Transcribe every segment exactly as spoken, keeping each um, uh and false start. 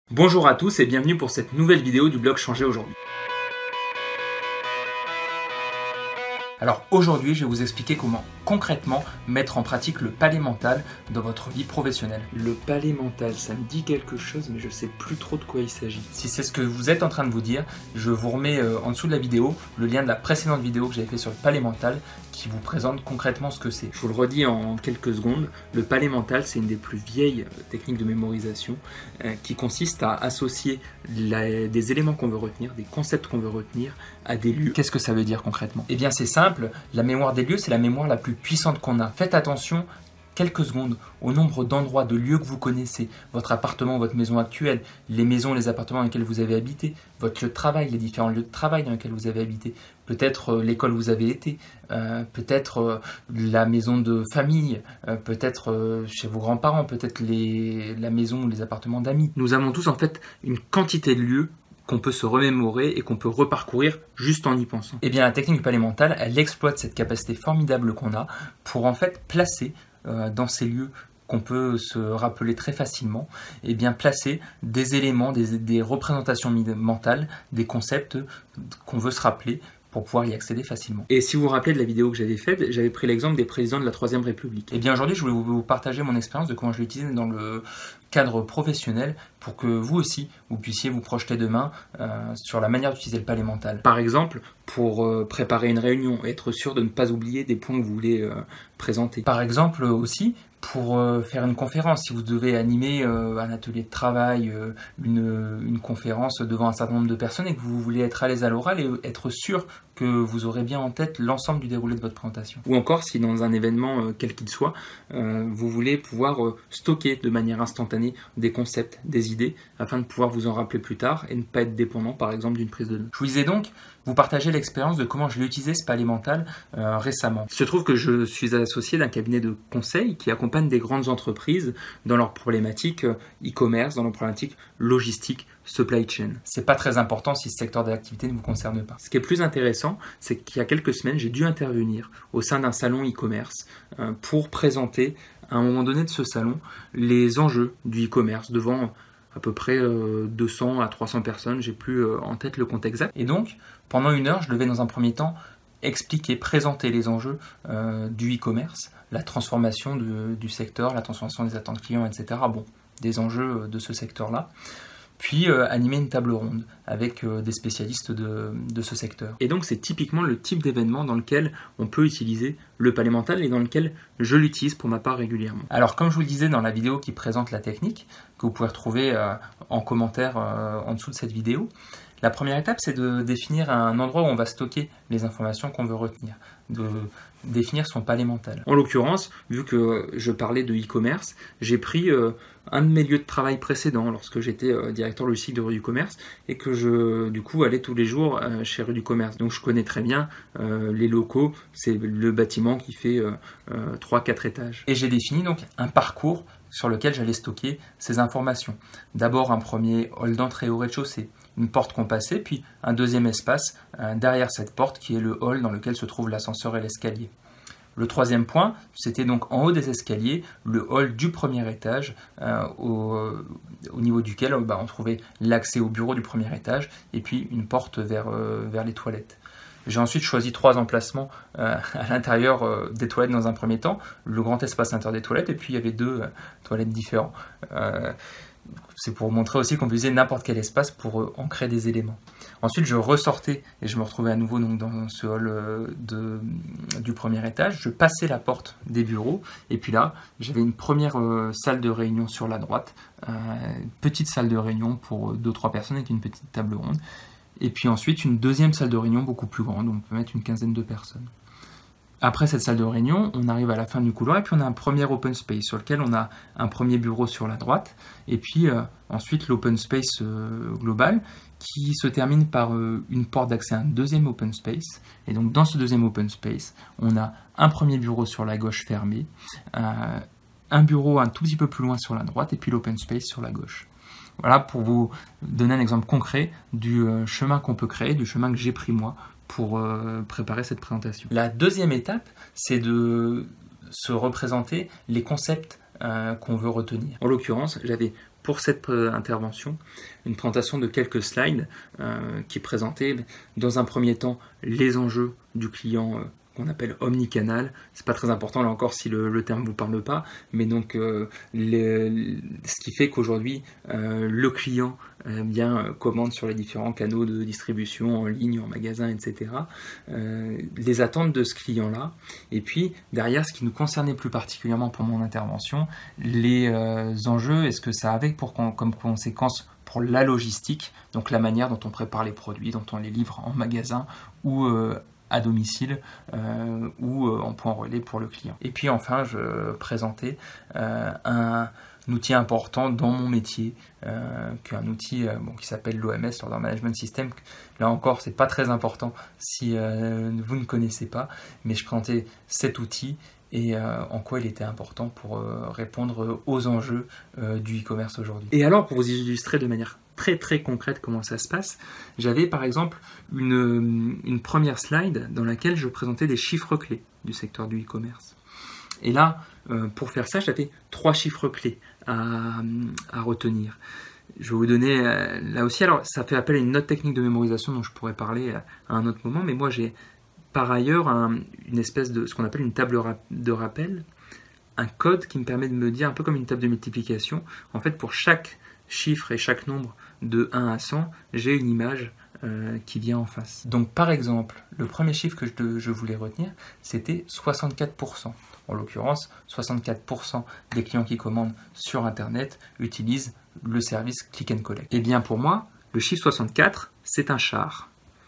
Bonjour à tous et bienvenue pour cette nouvelle vidéo du blog Changer aujourd'hui. Alors aujourd'hui, je vais vous expliquer comment concrètement mettre en pratique le palais mental dans votre vie professionnelle. Le palais mental, ça me dit quelque chose, mais je sais plus trop de quoi il s'agit. Si c'est ce que vous êtes en train de vous dire, je vous remets euh, en dessous de la vidéo le lien de la précédente vidéo que j'avais fait sur le palais mental qui vous présente concrètement ce que c'est. Je vous le redis en quelques secondes, le palais mental, c'est une des plus vieilles techniques de mémorisation euh, qui consiste à associer la, des éléments qu'on veut retenir, des concepts qu'on veut retenir à des lieux. Qu'est-ce que ça veut dire concrètement? Eh bien c'est simple, la mémoire des lieux, c'est la mémoire la plus puissante qu'on a. Faites attention quelques secondes au nombre d'endroits, de lieux que vous connaissez, votre appartement, votre maison actuelle, les maisons, les appartements dans lesquels vous avez habité, votre lieu de travail, les différents lieux de travail dans lesquels vous avez habité, peut-être euh, l'école où vous avez été, euh, peut-être euh, la maison de famille, euh, peut-être euh, chez vos grands-parents, peut-être les, la maison ou les appartements d'amis. Nous avons tous en fait une quantité de lieux qu'on peut se remémorer et qu'on peut reparcourir juste en y pensant. Eh bien la technique du palais mental, elle exploite cette capacité formidable qu'on a pour en fait placer euh, dans ces lieux qu'on peut se rappeler très facilement, et bien placer des éléments, des, des représentations mentales, des concepts qu'on veut se rappeler pour pouvoir y accéder facilement. Et si vous vous rappelez de la vidéo que j'avais faite, j'avais pris l'exemple des présidents de la troisième République. Et bien aujourd'hui, je voulais vous partager mon expérience de comment je l'utilise dans le cadre professionnel pour que vous aussi, vous puissiez vous projeter demain euh, sur la manière d'utiliser le palais mental. Par exemple, pour euh, préparer une réunion, être sûr de ne pas oublier des points que vous voulez euh, présenter. Par exemple aussi, pour euh, faire une conférence, si vous devez animer euh, un atelier de travail, euh, une, une conférence devant un certain nombre de personnes et que vous voulez être à l'aise à l'oral et être sûr que vous aurez bien en tête l'ensemble du déroulé de votre présentation. Ou encore, si dans un événement euh, quel qu'il soit, euh, vous voulez pouvoir euh, stocker de manière instantanée des concepts, des idées, afin de pouvoir vous en rappeler plus tard et ne pas être dépendant, par exemple, d'une prise de notes. Je vous disais donc, vous partagez l'expérience de comment je l'ai utilisé ce palais mental euh, récemment. Il se trouve que je suis associé d'un cabinet de conseil qui accompagne des grandes entreprises dans leurs problématiques e-commerce, dans leurs problématiques logistiques, supply chain. C'est pas très important si ce secteur d'activité ne vous concerne pas. Ce qui est plus intéressant, c'est qu'il y a quelques semaines, j'ai dû intervenir au sein d'un salon e-commerce euh, pour présenter à un moment donné de ce salon les enjeux du e-commerce devant à peu près euh, deux cents à trois cents personnes, j'ai plus euh, en tête le compte exact. Et donc, pendant une heure, je devais dans un premier temps expliquer, présenter les enjeux euh, du e-commerce, la transformation de, du secteur, la transformation des attentes clients, et cetera. Bon, des enjeux de ce secteur-là. Puis euh, animer une table ronde avec euh, des spécialistes de, de ce secteur. Et donc c'est typiquement le type d'événement dans lequel on peut utiliser le palais mental et dans lequel je l'utilise pour ma part régulièrement. Alors comme je vous le disais dans la vidéo qui présente la technique, que vous pouvez retrouver euh, en commentaire euh, en dessous de cette vidéo, la première étape c'est de définir un endroit où on va stocker les informations qu'on veut retenir, de définir son palais mental. En l'occurrence, vu que je parlais de e-commerce, j'ai pris euh, un de mes lieux de travail précédents lorsque j'étais euh, directeur logistique de Rue du Commerce et que je, du coup, allais tous les jours euh, chez Rue du Commerce. Donc je connais très bien euh, les locaux, c'est le bâtiment qui fait euh, euh, trois quatre étages. Et j'ai défini donc un parcours sur lequel j'allais stocker ces informations. D'abord un premier hall d'entrée au rez-de-chaussée, une porte qu'on passait, puis un deuxième espace euh, derrière cette porte qui est le hall dans lequel se trouvent l'ascenseur et l'escalier. Le troisième point, c'était donc en haut des escaliers, le hall du premier étage, euh, au, au niveau duquel bah, on trouvait l'accès au bureau du premier étage et puis une porte vers, euh, vers les toilettes. J'ai ensuite choisi trois emplacements euh, à l'intérieur euh, des toilettes dans un premier temps, le grand espace intérieur des toilettes et puis il y avait deux euh, toilettes différents. Euh, c'est pour montrer aussi qu'on peut utiliser n'importe quel espace pour euh, ancrer des éléments. Ensuite, je ressortais et je me retrouvais à nouveau donc, dans ce hall euh, de, du premier étage. Je passais la porte des bureaux et puis là, j'avais une première euh, salle de réunion sur la droite, euh, petite salle de réunion pour deux trois personnes avec une petite table ronde. Et puis ensuite, une deuxième salle de réunion beaucoup plus grande, où on peut mettre une quinzaine de personnes. Après cette salle de réunion, on arrive à la fin du couloir et puis on a un premier open space sur lequel on a un premier bureau sur la droite et puis euh, ensuite l'open space euh, global qui se termine par euh, une porte d'accès à un deuxième open space. Et donc dans ce deuxième open space, on a un premier bureau sur la gauche fermé, euh, un bureau un tout petit peu plus loin sur la droite et puis l'open space sur la gauche. Voilà pour vous donner un exemple concret du euh, chemin qu'on peut créer, du chemin que j'ai pris moi pour euh, préparer cette présentation. La deuxième étape, c'est de se représenter les concepts euh, qu'on veut retenir. En l'occurrence, j'avais pour cette euh, intervention, une présentation de quelques slides euh, qui présentaient dans un premier temps les enjeux du client euh, qu'on appelle omnicanal. C'est pas très important là encore si le, le terme vous parle pas, mais donc euh, les, ce qui fait qu'aujourd'hui euh, le client euh, bien commande sur les différents canaux de distribution en ligne, en magasin, et cetera. Euh, les attentes de ce client-là, et puis derrière ce qui nous concernait plus particulièrement pour mon intervention, les euh, enjeux et ce que ça avait pour comme conséquence pour la logistique, donc la manière dont on prépare les produits, dont on les livre en magasin ou euh, à domicile euh, ou euh, en point relais pour le client. Et puis enfin, je présentais euh, un, un outil important dans mon métier, euh, qu'un outil euh, bon, qui s'appelle l'O M S, l'Order Management System. Là encore, c'est pas très important si euh, vous ne connaissez pas, mais je présentais cet outil et euh, en quoi il était important pour euh, répondre aux enjeux euh, du e-commerce aujourd'hui. Et alors, pour vous illustrer de manière très très concrète comment ça se passe, j'avais par exemple une, une première slide dans laquelle je présentais des chiffres clés du secteur du e-commerce. Et là, euh, pour faire ça, j'avais trois chiffres clés à, à retenir. Je vais vous donner euh, là aussi, alors ça fait appel à une autre technique de mémorisation dont je pourrais parler à, à un autre moment, mais moi j'ai par ailleurs un, une espèce de ce qu'on appelle une table de rappel, un code qui me permet de me dire, un peu comme une table de multiplication, en fait pour chaque chiffre et chaque nombre de un à cent, j'ai une image euh, qui vient en face. Donc par exemple, le premier chiffre que je, je voulais retenir, c'était soixante-quatre pour cent. En l'occurrence, soixante-quatre pour cent des clients qui commandent sur Internet utilisent le service Click and Collect. Et bien pour moi, le chiffre soixante-quatre, c'est un char.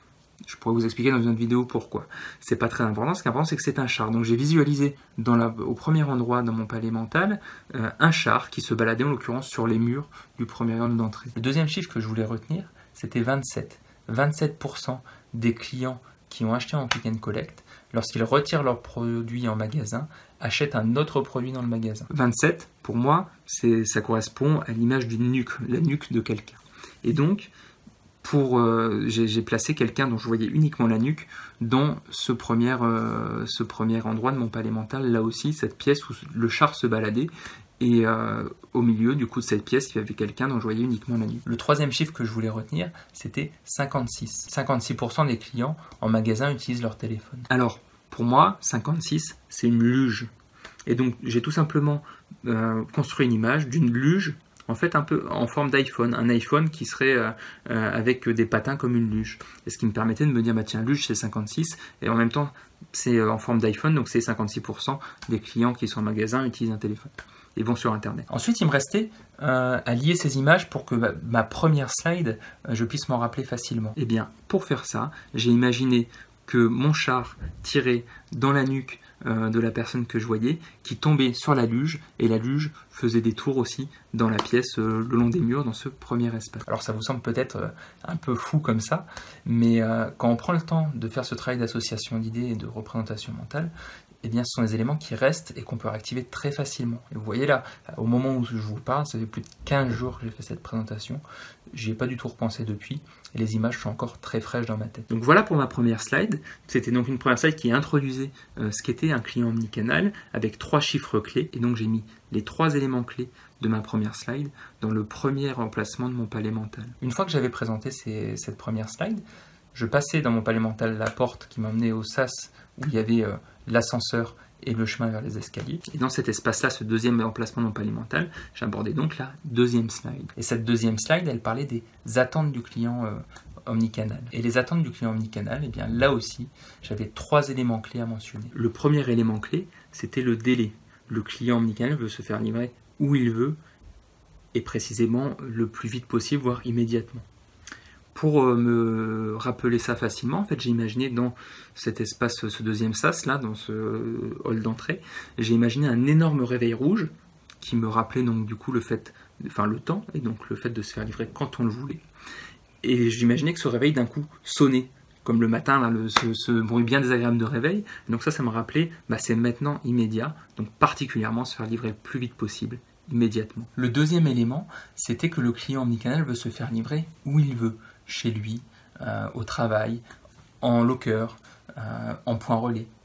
Je pourrais vous expliquer dans une autre vidéo pourquoi. C'est pas très important. Ce qui est important, c'est que c'est un char. Donc j'ai visualisé dans la, au premier endroit dans mon palais mental euh, un char qui se baladait en l'occurrence sur les murs du premier ordre d'entrée. Le deuxième chiffre que je voulais retenir, c'était vingt-sept. vingt-sept pour cent des clients qui ont acheté en Click and Collect, lorsqu'ils retirent leur produit en magasin, achètent un autre produit dans le magasin. vingt-sept, pour moi, c'est, ça correspond à l'image d'une nuque, la nuque de quelqu'un. Et donc, Pour, euh, j'ai, j'ai placé quelqu'un dont je voyais uniquement la nuque dans ce premier, euh, ce premier endroit de mon palais mental, là aussi, cette pièce où le char se baladait, et euh, au milieu du coup de cette pièce, il y avait quelqu'un dont je voyais uniquement la nuque. Le troisième chiffre que je voulais retenir, c'était cinquante-six. cinquante-six pour cent des clients en magasin utilisent leur téléphone. Alors, pour moi, cinquante-six, c'est une luge. Et donc, j'ai tout simplement euh, construit une image d'une luge, en fait un peu en forme d'iPhone, un iPhone qui serait euh, euh, avec des patins comme une luge. Et ce qui me permettait de me dire, bah tiens, luge c'est cinquante-six, et en même temps c'est euh, en forme d'iPhone, donc c'est cinquante-six pour cent des clients qui sont en magasin utilisent un téléphone et vont sur Internet. Ensuite, il me restait euh, à lier ces images pour que bah, ma première slide, euh, je puisse m'en rappeler facilement. Et bien, pour faire ça, j'ai imaginé que mon char tirait dans la nuque euh, de la personne que je voyais, qui tombait sur la luge, et la luge faisait des tours aussi dans la pièce, euh, le long des murs, dans ce premier espace. Alors ça vous semble peut-être euh, un peu fou comme ça, mais euh, quand on prend le temps de faire ce travail d'association d'idées et de représentation mentale, eh bien, ce sont des éléments qui restent et qu'on peut réactiver très facilement. Et vous voyez là, au moment où je vous parle, ça fait plus de quinze jours que j'ai fait cette présentation. J'y ai pas du tout repensé depuis, et les images sont encore très fraîches dans ma tête. Donc voilà pour ma première slide. C'était donc une première slide qui introduisait euh, ce qu'était un client omnicanal avec trois chiffres clés. Et donc j'ai mis les trois éléments clés de ma première slide dans le premier emplacement de mon palais mental. Une fois que j'avais présenté ces, cette première slide, je passais dans mon palais mental la porte qui m'emmenait au sas où il y avait euh, l'ascenseur et le chemin vers les escaliers. Et dans cet espace-là, ce deuxième emplacement de mon palais mental, j'abordais donc la deuxième slide. Et cette deuxième slide, elle parlait des attentes du client euh, omnicanal. Et les attentes du client omnicanal, eh bien là aussi, j'avais trois éléments clés à mentionner. Le premier élément clé, c'était le délai. Le client omnicanal veut se faire livrer où il veut, et précisément le plus vite possible, voire immédiatement. Pour me rappeler ça facilement, en fait, j'ai imaginé dans cet espace, ce deuxième sas, là, dans ce hall d'entrée, j'ai imaginé un énorme réveil rouge qui me rappelait donc du coup le fait, enfin le temps, et donc le fait de se faire livrer quand on le voulait. Et j'imaginais que ce réveil d'un coup sonnait, comme le matin, là, le, ce, ce bruit bien désagréable de réveil. Et donc ça, ça me rappelait, bah, c'est maintenant immédiat, donc particulièrement se faire livrer le plus vite possible, immédiatement. Le deuxième élément, c'était que le client omnicanal veut se faire livrer où il veut. Chez lui, euh, au travail, en locker, euh, en point relais.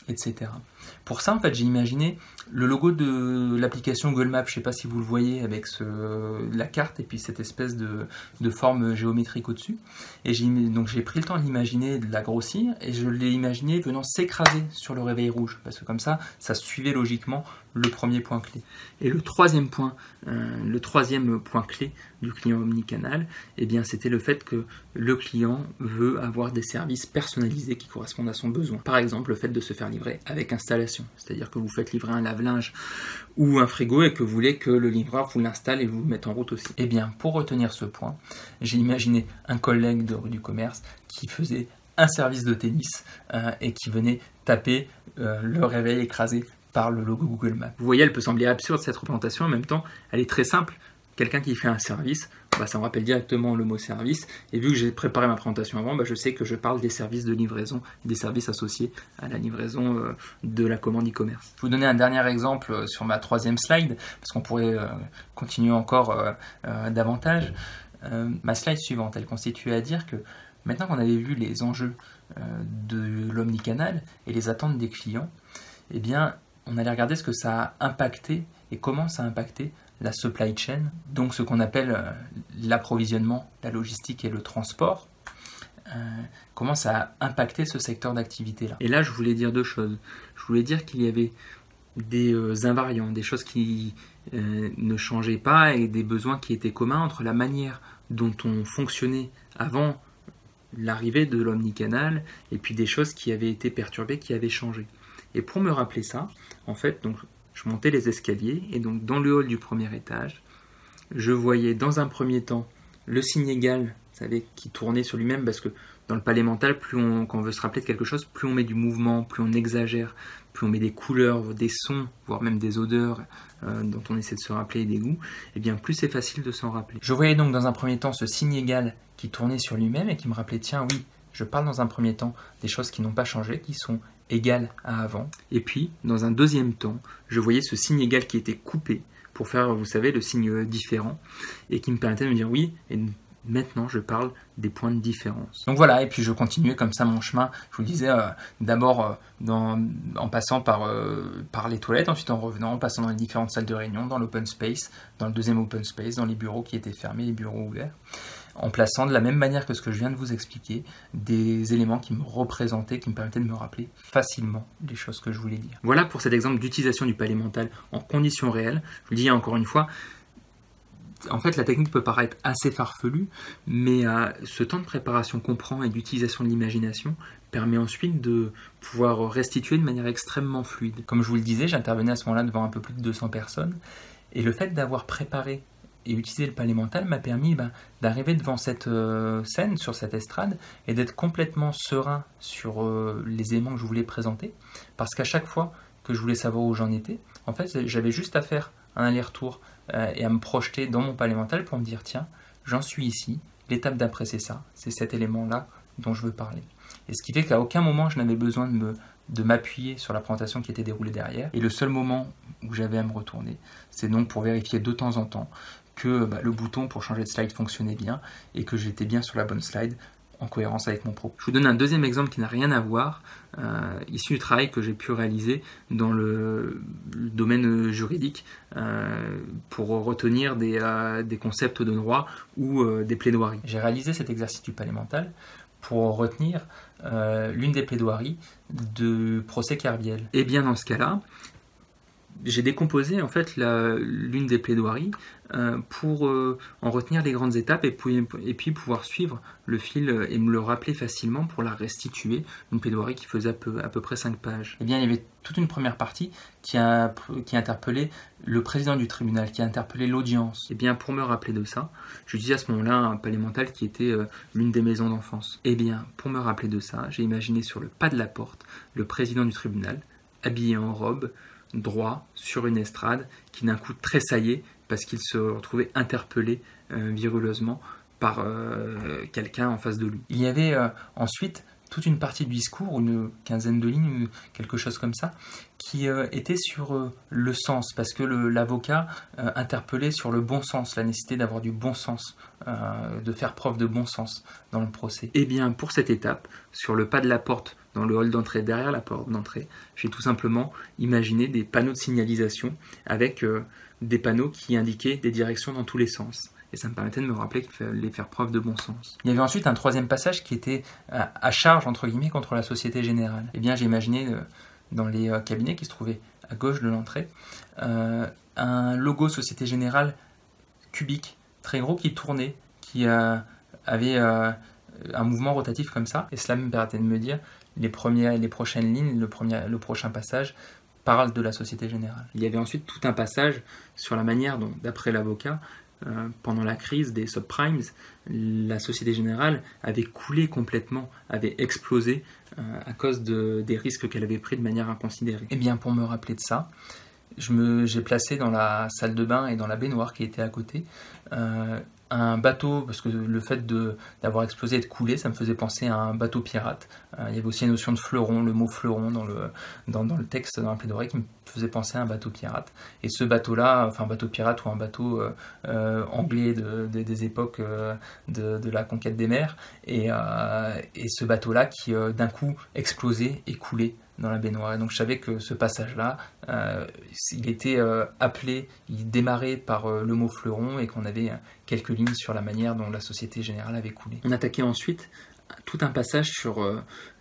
et cetera. Pour ça, en fait, j'ai imaginé le logo de l'application Google Maps. Je ne sais pas si vous le voyez avec ce, la carte et puis cette espèce de, de forme géométrique au-dessus. Et j'ai, donc j'ai pris le temps de l'imaginer, de la grossir, et je l'ai imaginé venant s'écraser sur le réveil rouge, parce que comme ça, ça suivait logiquement le premier point clé. Et le troisième point, euh, le troisième point clé du client omnicanal, eh bien, c'était le fait que le client veut avoir des services personnalisés qui correspondent à son besoin. Par exemple, le fait de se faire livrer avec installation, c'est-à-dire que vous faites livrer un lave-linge ou un frigo et que vous voulez que le livreur vous l'installe et vous le mette en route aussi. Eh bien, pour retenir ce point, j'ai imaginé un collègue de rue du commerce qui faisait un service de tennis euh, et qui venait taper euh, le réveil écrasé par le logo Google Maps. Vous voyez, elle peut sembler absurde cette représentation, en même temps, elle est très simple. Quelqu'un qui fait un service, bah, ça me rappelle directement le mot service, et vu que j'ai préparé ma présentation avant, bah, je sais que je parle des services de livraison, des services associés à la livraison euh, de la commande e-commerce. Je vais vous donner un dernier exemple sur ma troisième slide, parce qu'on pourrait euh, continuer encore euh, euh, davantage. Euh, ma slide suivante, elle constituait à dire que maintenant qu'on avait vu les enjeux euh, de l'omnicanal et les attentes des clients, eh bien, on allait regarder ce que ça a impacté et comment ça a impacté la supply chain, donc ce qu'on appelle euh, l'approvisionnement, la logistique et le transport, euh, comment ça a impacté ce secteur d'activité-là. Et là, je voulais dire deux choses. Je voulais dire qu'il y avait des euh, invariants, des choses qui euh, ne changeaient pas et des besoins qui étaient communs entre la manière dont on fonctionnait avant l'arrivée de l'omnicanal et puis des choses qui avaient été perturbées, qui avaient changé. Et pour me rappeler ça, en fait, donc, je montais les escaliers et donc dans le hall du premier étage, je voyais dans un premier temps le signe égal, vous savez, qui tournait sur lui-même, parce que dans le palais mental, plus on, quand on veut se rappeler de quelque chose, plus on met du mouvement, plus on exagère, plus on met des couleurs, des sons, voire même des odeurs euh, dont on essaie de se rappeler et des goûts, et bien plus c'est facile de s'en rappeler. Je voyais donc dans un premier temps ce signe égal qui tournait sur lui-même et qui me rappelait, tiens oui, je parle dans un premier temps des choses qui n'ont pas changé, qui sont égales à avant. Et puis, dans un deuxième temps, je voyais ce signe égal qui était coupé pour faire, vous savez, le signe différent et qui me permettait de me dire oui, et maintenant je parle des points de différence. Donc voilà, et puis je continuais comme ça mon chemin, je vous le disais, euh, d'abord euh, en passant par, euh, par les toilettes, ensuite en revenant, en passant dans les différentes salles de réunion, dans l'open space, dans le deuxième open space, dans les bureaux qui étaient fermés, les bureaux ouverts, en plaçant de la même manière que ce que je viens de vous expliquer, des éléments qui me représentaient, qui me permettaient de me rappeler facilement les choses que je voulais dire. Voilà pour cet exemple d'utilisation du palais mental en conditions réelles. Je vous le dis encore une fois, en fait, la technique peut paraître assez farfelue, mais euh, ce temps de préparation qu'on prend et d'utilisation de l'imagination permet ensuite de pouvoir restituer de manière extrêmement fluide. Comme je vous le disais, j'intervenais à ce moment-là devant un peu plus de deux cents personnes, et le fait d'avoir préparé et utiliser le palais mental m'a permis ben, d'arriver devant cette euh, scène, sur cette estrade, et d'être complètement serein sur euh, les éléments que je voulais présenter, parce qu'à chaque fois que je voulais savoir où j'en étais, en fait, j'avais juste à faire un aller-retour euh, et à me projeter dans mon palais mental pour me dire, tiens, j'en suis ici, l'étape d'après c'est ça, c'est cet élément-là dont je veux parler. Et ce qui fait qu'à aucun moment je n'avais besoin de me de m'appuyer sur la présentation qui était déroulée derrière, et le seul moment où j'avais à me retourner, c'est donc pour vérifier de temps en temps que bah, le bouton pour changer de slide fonctionnait bien et que j'étais bien sur la bonne slide en cohérence avec mon propos. Je vous donne un deuxième exemple qui n'a rien à voir, euh, issu du travail que j'ai pu réaliser dans le, le domaine juridique euh, pour retenir des, euh, des concepts de droit ou euh, des plaidoiries. J'ai réalisé cet exercice du palais mental pour retenir euh, l'une des plaidoiries de procès Kerviel. Et bien dans ce cas-là, j'ai décomposé en fait l'une des plaidoiries euh, pour euh, en retenir les grandes étapes et puis, et puis pouvoir suivre le fil et me le rappeler facilement pour la restituer, une plaidoirie qui faisait à peu, à peu près cinq pages. Et bien il y avait toute une première partie qui a, qui a interpellé le président du tribunal, qui a interpellé l'audience. Et bien pour me rappeler de ça, j'utilisais à ce moment-là un palais mental qui était euh, l'une des maisons d'enfance. Et bien pour me rappeler de ça, j'ai imaginé sur le pas de la porte le président du tribunal, habillé en robe, droit sur une estrade, qui d'un coup tressaillait parce qu'il se retrouvait interpellé euh, viruleusement par euh, quelqu'un en face de lui. Il y avait euh, ensuite toute une partie du discours, une quinzaine de lignes, quelque chose comme ça, qui euh, était sur euh, le sens, parce que l'avocat euh, interpellait sur le bon sens, la nécessité d'avoir du bon sens, euh, de faire preuve de bon sens dans le procès. Et bien pour cette étape, sur le pas de la porte, dans le hall d'entrée, derrière la porte d'entrée, j'ai tout simplement imaginé des panneaux de signalisation avec euh, des panneaux qui indiquaient des directions dans tous les sens. Et ça me permettait de me rappeler qu'il fallait faire preuve de bon sens. Il y avait ensuite un troisième passage qui était à, à charge, entre guillemets, contre la Société Générale. Eh bien, j'ai imaginé euh, dans les euh, cabinets qui se trouvaient à gauche de l'entrée, euh, un logo Société Générale cubique, très gros, qui tournait, qui euh, avait euh, un mouvement rotatif comme ça. Et cela me permettait de me dire, les, premières, les prochaines lignes, le, premier, le prochain passage, parle de la Société Générale. Il y avait ensuite tout un passage sur la manière dont, d'après l'avocat, Euh, pendant la crise des subprimes, la Société Générale avait coulé complètement, avait explosé euh, à cause de, des risques qu'elle avait pris de manière inconsidérée. Et bien pour me rappeler de ça, j'ai placé dans la salle de bain et dans la baignoire qui était à côté euh, un bateau, parce que le fait d'avoir explosé et de couler, ça me faisait penser à un bateau pirate. Euh, il y avait aussi la notion de fleuron, le mot fleuron dans le, dans, dans le texte, dans la plaidoirie, qui me faisait penser à un bateau pirate. Et ce bateau-là, enfin un bateau pirate ou un bateau euh, euh, anglais de, de, des époques euh, de, de la conquête des mers, et, euh, et ce bateau-là qui euh, d'un coup explosait et coulait dans la baignoire. Et donc je savais que ce passage-là, euh, il était euh, appelé, il démarrait par euh, le mot fleuron, et qu'on avait euh, quelques lignes sur la manière dont la Société Générale avait coulé. On attaquait ensuite tout un passage sur, euh,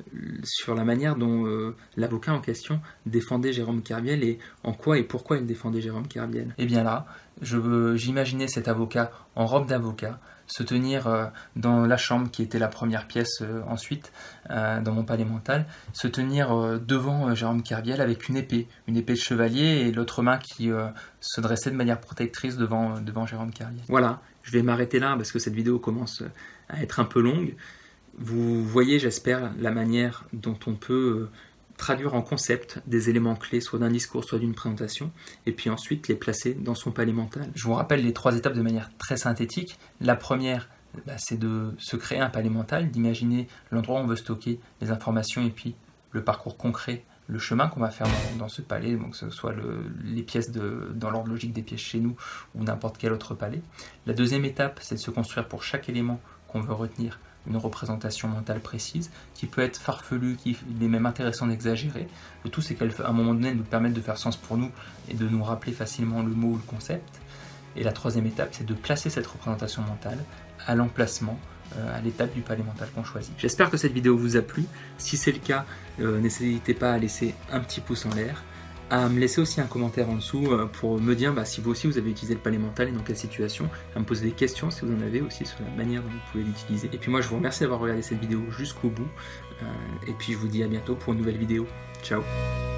sur la manière dont euh, l'avocat en question défendait Jérôme Kerviel, et en quoi et pourquoi il défendait Jérôme Kerviel. Et bien là, j'imaginais cet avocat en robe d'avocat se tenir euh, dans la chambre qui était la première pièce euh, ensuite, euh, dans mon palais mental, se tenir euh, devant euh, Jérôme Kerviel avec une épée, une épée de chevalier, et l'autre main qui euh, se dressait de manière protectrice devant, euh, devant Jérôme Kerviel. Voilà, je vais m'arrêter là parce que cette vidéo commence à être un peu longue. Vous voyez, j'espère, la manière dont on peut euh, traduire en concept des éléments clés, soit d'un discours, soit d'une présentation, et puis ensuite les placer dans son palais mental. Je vous rappelle les trois étapes de manière très synthétique. La première, bah, c'est de se créer un palais mental, d'imaginer l'endroit où on veut stocker les informations, et puis le parcours concret, le chemin qu'on va faire dans, dans ce palais, donc que ce soit le, les pièces de, dans l'ordre logique des pièces chez nous, ou n'importe quel autre palais. La deuxième étape, c'est de se construire pour chaque élément qu'on veut retenir une représentation mentale précise, qui peut être farfelue, qui est même intéressant d'exagérer. Le tout, c'est qu'à un moment donné, elle nous permette de faire sens pour nous et de nous rappeler facilement le mot ou le concept. Et la troisième étape, c'est de placer cette représentation mentale à l'emplacement, euh, à l'étape du palais mental qu'on choisit. J'espère que cette vidéo vous a plu. Si c'est le cas, euh, n'hésitez pas à laisser un petit pouce en l'air, à me laisser aussi un commentaire en dessous pour me dire bah, si vous aussi vous avez utilisé le palais mental et dans quelle situation, à me poser des questions si vous en avez aussi sur la manière dont vous pouvez l'utiliser. Et puis moi je vous remercie d'avoir regardé cette vidéo jusqu'au bout, euh, et puis je vous dis à bientôt pour une nouvelle vidéo. Ciao.